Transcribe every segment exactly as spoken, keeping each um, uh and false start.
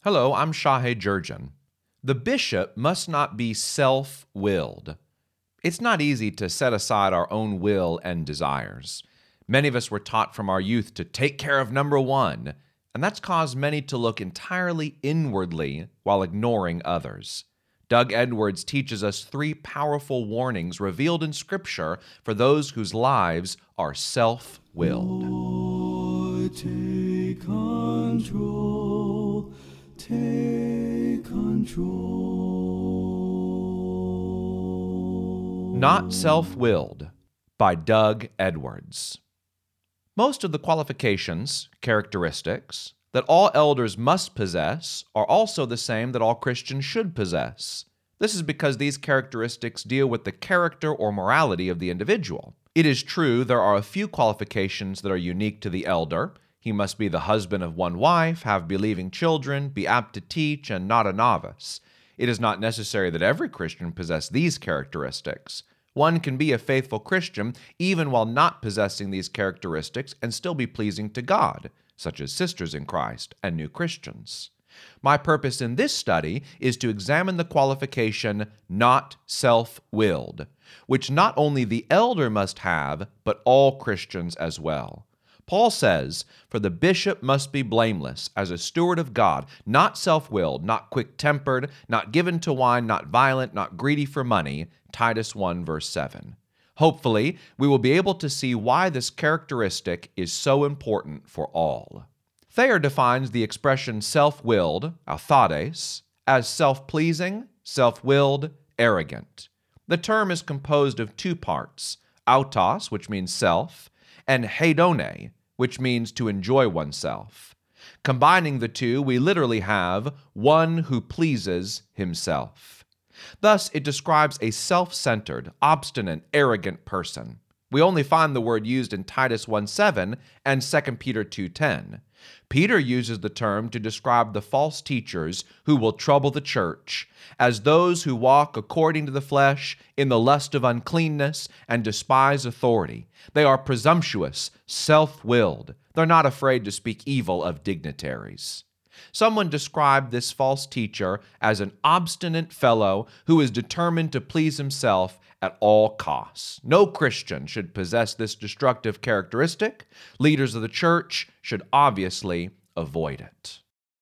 Hello, I'm Shahe Jurjan. The bishop must not be self-willed. It's not easy to set aside our own will and desires. Many of us were taught from our youth to take care of number one, and that's caused many to look entirely inwardly while ignoring others. Doug Edwards teaches us three powerful warnings revealed in Scripture for those whose lives are self-willed. Lord, take control, take control. Not Self-Willed by Doug Edwards. Most of the qualifications, characteristics, that all elders must possess are also the same that all Christians should possess. This is because these characteristics deal with the character or morality of the individual. It is true there are a few qualifications that are unique to the elder. He must be the husband of one wife, have believing children, be apt to teach, and not a novice. It is not necessary that every Christian possess these characteristics. One can be a faithful Christian even while not possessing these characteristics and still be pleasing to God, such as sisters in Christ and new Christians. My purpose in this study is to examine the qualification not self-willed, which not only the elder must have, but all Christians as well. Paul says, "For the bishop must be blameless, as a steward of God, not self-willed, not quick-tempered, not given to wine, not violent, not greedy for money." Titus one, verse seven. Hopefully, we will be able to see why this characteristic is so important for all. Thayer defines the expression self-willed, authades, as self-pleasing, self-willed, arrogant. The term is composed of two parts, autos, which means self, and hedone, which means to enjoy oneself. Combining the two, we literally have one who pleases himself. Thus, it describes a self-centered, obstinate, arrogant person. We only find the word used in Titus one seven and Second Peter two ten. Peter uses the term to describe the false teachers who will trouble the church as those who walk according to the flesh in the lust of uncleanness and despise authority. They are presumptuous, self-willed. They're not afraid to speak evil of dignitaries. Someone described this false teacher as an obstinate fellow who is determined to please himself at all costs. No Christian should possess this destructive characteristic. Leaders of the church should obviously avoid it.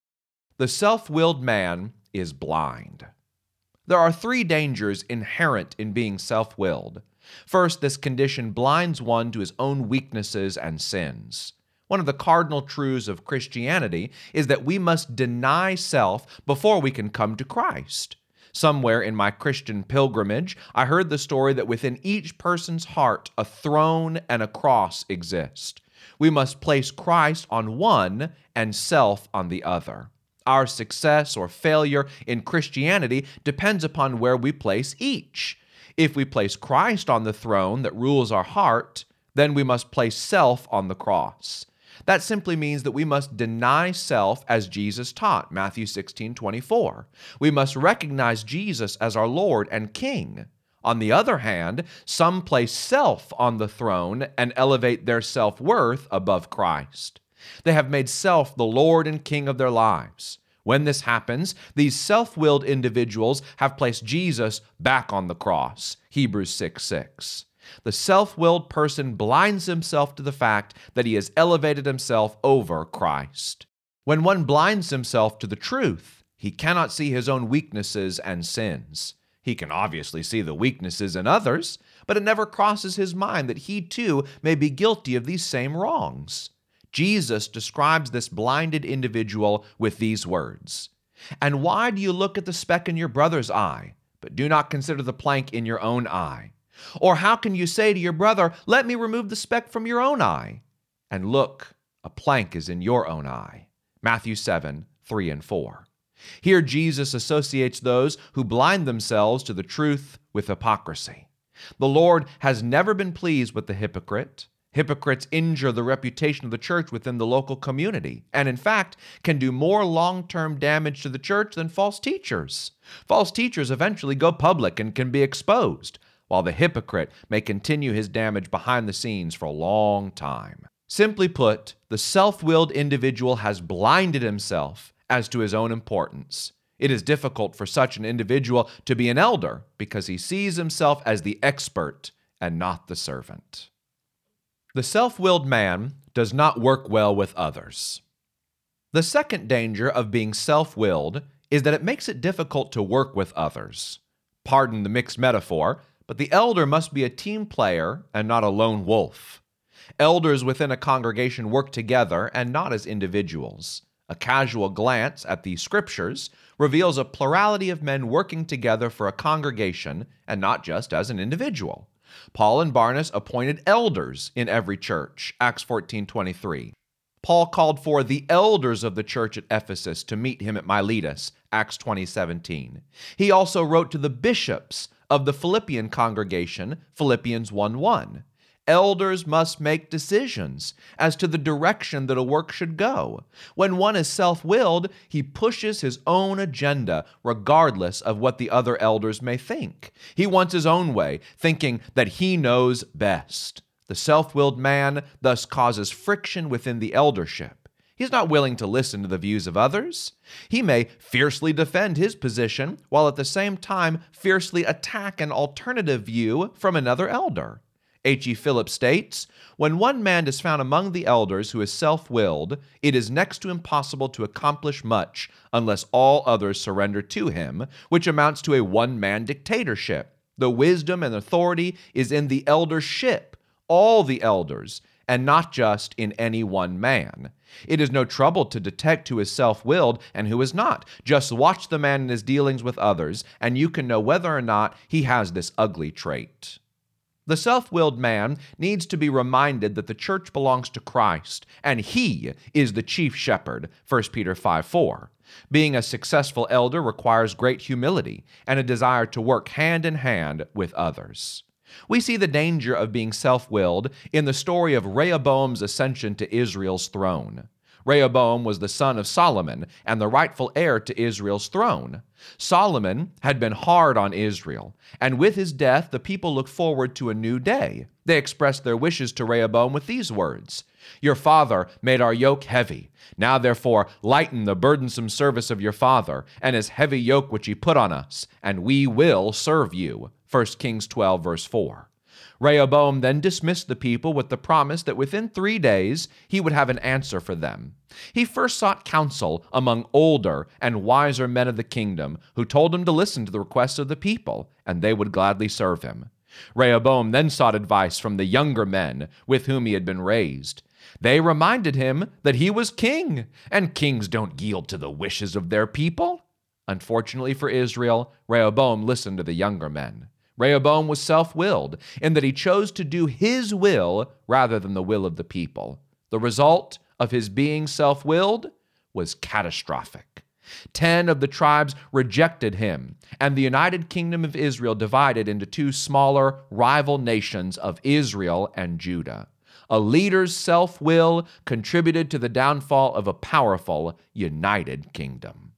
The self-willed man is blind. There are three dangers inherent in being self-willed. First, this condition blinds one to his own weaknesses and sins. One of the cardinal truths of Christianity is that we must deny self before we can come to Christ. Somewhere in my Christian pilgrimage, I heard the story that within each person's heart, a throne and a cross exist. We must place Christ on one and self on the other. Our success or failure in Christianity depends upon where we place each. If we place Christ on the throne that rules our heart, then we must place self on the cross. That simply means that we must deny self as Jesus taught, Matthew sixteen twenty-four. We must recognize Jesus as our Lord and King. On the other hand, some place self on the throne and elevate their self-worth above Christ. They have made self the Lord and King of their lives. When this happens, these self-willed individuals have placed Jesus back on the cross, Hebrews six six. The self-willed person blinds himself to the fact that he has elevated himself over Christ. When one blinds himself to the truth, he cannot see his own weaknesses and sins. He can obviously see the weaknesses in others, but it never crosses his mind that he too may be guilty of these same wrongs. Jesus describes this blinded individual with these words, "And why do you look at the speck in your brother's eye, but do not consider the plank in your own eye? Or how can you say to your brother, 'Let me remove the speck from your own eye,' and look, a plank is in your own eye?" Matthew seven, three and four. Here Jesus associates those who blind themselves to the truth with hypocrisy. The Lord has never been pleased with the hypocrite. Hypocrites injure the reputation of the church within the local community, and in fact, can do more long-term damage to the church than false teachers. False teachers eventually go public and can be exposed, while the hypocrite may continue his damage behind the scenes for a long time. Simply put, the self-willed individual has blinded himself as to his own importance. It is difficult for such an individual to be an elder because he sees himself as the expert and not the servant. The self-willed man does not work well with others. The second danger of being self-willed is that it makes it difficult to work with others. Pardon the mixed metaphor, but the elder must be a team player and not a lone wolf. Elders within a congregation work together and not as individuals. A casual glance at the scriptures reveals a plurality of men working together for a congregation and not just as an individual. Paul and Barnabas appointed elders in every church, Acts fourteen twenty-three. Paul called for the elders of the church at Ephesus to meet him at Miletus, Acts twenty seventeen. He also wrote to the bishops of the Philippian congregation, Philippians one one. Elders must make decisions as to the direction that a work should go. When one is self-willed, he pushes his own agenda regardless of what the other elders may think. He wants his own way, thinking that he knows best. The self-willed man thus causes friction within the eldership. He's not willing to listen to the views of others. He may fiercely defend his position while at the same time fiercely attack an alternative view from another elder. H E Phillips states, "When one man is found among the elders who is self-willed, it is next to impossible to accomplish much unless all others surrender to him, which amounts to a one-man dictatorship. The wisdom and authority is in the eldership, all the elders, and not just in any one man. It is no trouble to detect who is self-willed and who is not. Just watch the man in his dealings with others, and you can know whether or not he has this ugly trait." The self-willed man needs to be reminded that the church belongs to Christ, and he is the chief shepherd, First Peter five four. Being a successful elder requires great humility and a desire to work hand in hand with others. We see the danger of being self-willed in the story of Rehoboam's ascension to Israel's throne. Rehoboam was the son of Solomon and the rightful heir to Israel's throne. Solomon had been hard on Israel, and with his death, the people looked forward to a new day. They expressed their wishes to Rehoboam with these words, "Your father made our yoke heavy. Now therefore lighten the burdensome service of your father and his heavy yoke which he put on us, and we will serve you." First Kings twelve, verse four. Rehoboam then dismissed the people with the promise that within three days he would have an answer for them. He first sought counsel among older and wiser men of the kingdom, who told him to listen to the requests of the people, and they would gladly serve him. Rehoboam then sought advice from the younger men with whom he had been raised. They reminded him that he was king, and kings don't yield to the wishes of their people. Unfortunately for Israel, Rehoboam listened to the younger men. Rehoboam was self-willed in that he chose to do his will rather than the will of the people. The result of his being self-willed was catastrophic. Ten of the tribes rejected him, and the United Kingdom of Israel divided into two smaller rival nations of Israel and Judah. A leader's self-will contributed to the downfall of a powerful united kingdom.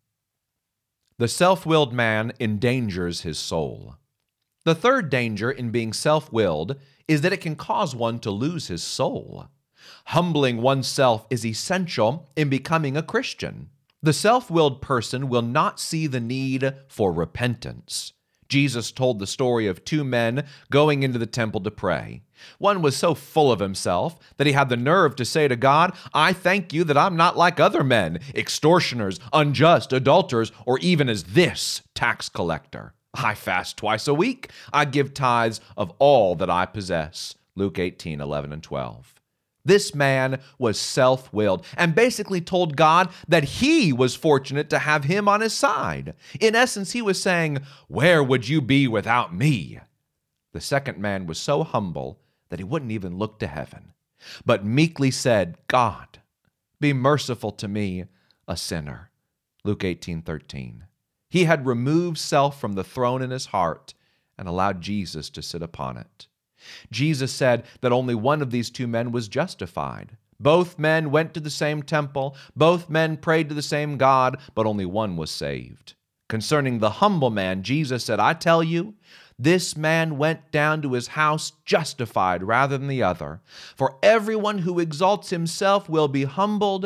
The self-willed man endangers his soul. The third danger in being self-willed is that it can cause one to lose his soul. Humbling oneself is essential in becoming a Christian. The self-willed person will not see the need for repentance. Jesus told the story of two men going into the temple to pray. One was so full of himself that he had the nerve to say to God, "I thank you that I'm not like other men, extortioners, unjust, adulterers, or even as this tax collector. I fast twice a week. I give tithes of all that I possess." Luke eighteen, eleven and twelve. This man was self-willed and basically told God that he was fortunate to have him on his side. In essence, he was saying, "Where would you be without me?" The second man was so humble that he wouldn't even look to heaven, but meekly said, "God, be merciful to me, a sinner." Luke eighteen, thirteen. He had removed self from the throne in his heart and allowed Jesus to sit upon it. Jesus said that only one of these two men was justified. Both men went to the same temple, both men prayed to the same God, but only one was saved. Concerning the humble man, Jesus said, "I tell you, this man went down to his house justified rather than the other. For everyone who exalts himself will be humbled,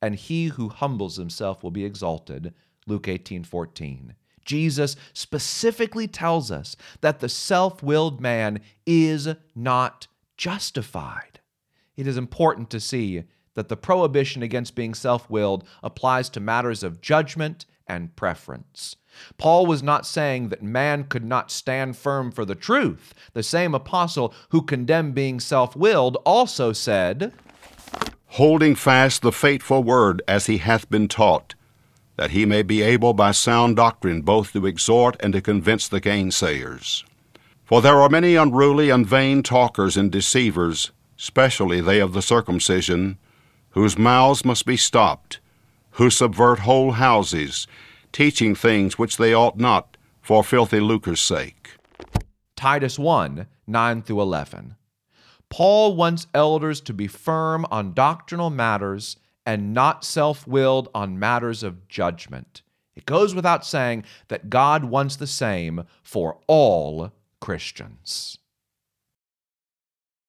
and he who humbles himself will be exalted. Luke eighteen fourteen. Jesus specifically tells us that the self-willed man is not justified. It is important to see that the prohibition against being self-willed applies to matters of judgment and preference. Paul was not saying that man could not stand firm for the truth. The same apostle who condemned being self-willed also said, holding fast the faithful word as he hath been taught, that he may be able by sound doctrine both to exhort and to convince the gainsayers. For there are many unruly and vain talkers and deceivers, especially they of the circumcision, whose mouths must be stopped, who subvert whole houses, teaching things which they ought not, for filthy lucre's sake. Titus one, nine through eleven. Paul wants elders to be firm on doctrinal matters and not self-willed on matters of judgment. It goes without saying that God wants the same for all Christians.